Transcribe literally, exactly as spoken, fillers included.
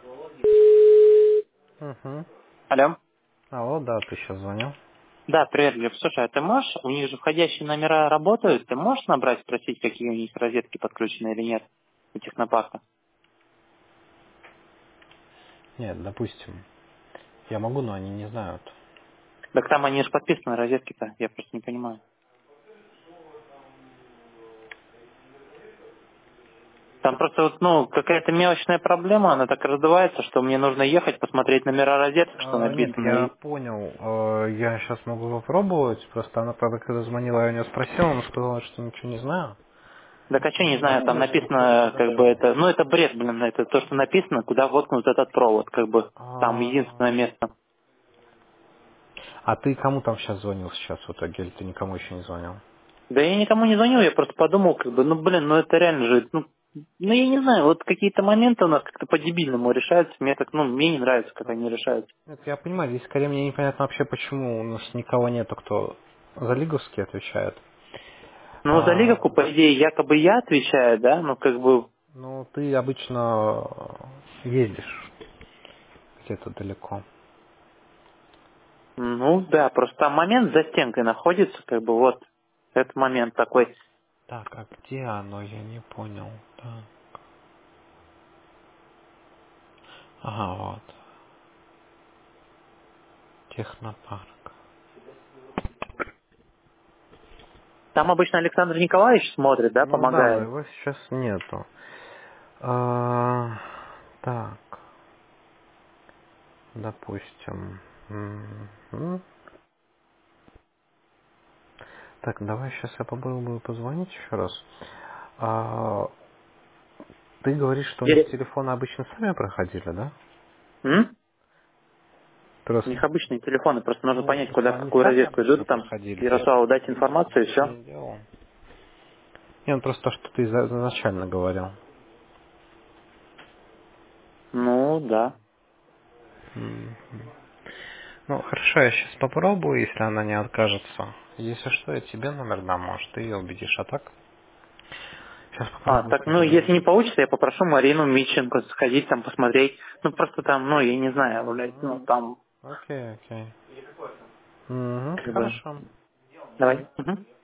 Угу. Алло. Алло, да, ты сейчас звонил. Да, привет, Глеб. Слушай, а ты можешь, у них же входящие номера работают, ты можешь набрать, спросить, какие у них розетки подключены или нет у технопарка? Нет, допустим. Я могу, но они не знают. Так там они же подписаны, розетки-то, я просто не понимаю. Там просто вот, ну, какая-то мелочная проблема, она так раздувается, что мне нужно ехать, посмотреть номера розеток, что А, нет, написано. я И... понял. А, я сейчас могу попробовать. Просто она, правда, когда звонила, я у нее спросила, она сказала, что ничего не знаю. Да а что, не знаю, там Попробуй. написано, как бы это, ну, это бред, блин, это то, что написано, куда воткнут этот провод, как бы, там единственное А, место. а ты кому там сейчас звонил сейчас в итоге, или ты никому еще не звонил? Да я никому не звонил, я просто подумал, как бы, ну, блин, ну это реально же, ну, ну я не знаю, вот какие-то моменты у нас как-то по-дебильному решаются, мне так, ну, мне не нравится, как они решаются. Нет, я понимаю, здесь скорее мне непонятно вообще, почему у нас никого нету, кто за лиговский отвечает. Ну, за лиговку, А, по идее, якобы я отвечаю, да, ну, как бы, ну, ты обычно ездишь где-то далеко. ну, да, просто там момент за стенкой находится, как бы, вот, этот момент такой. Так, а где оно? Я не понял. Так. Ага, вот. Технопарк. Там обычно Александр Николаевич смотрит, да, Ну да, но помогает. его сейчас нету. А, так, допустим. М, Так, давай сейчас я попробую позвонить еще раз. А, ты говоришь, что у них Где? телефоны обычно сами проходили, да? М? У Просто, них обычные телефоны, просто нужно ну, понять, куда, просто в они какую сами розетку обычно идут, там, проходили. То есть Ярославу ты дать ничего информацию и особенного все. не делал. Не, ну просто то, что ты за- изначально говорил. Ну, да. Мгм. Ну, хорошо, я сейчас попробую, если она не откажется. Если что, я тебе номер дам, может, ты ее убедишь, а так? Сейчас А, попробую так, ну, если позвонить. не получится, я попрошу Марину Митченко сходить там посмотреть. Ну, просто там, ну, я не знаю, блядь, ну, М, там, Окей, окей. Угу, как бы, хорошо. давай. Мгм.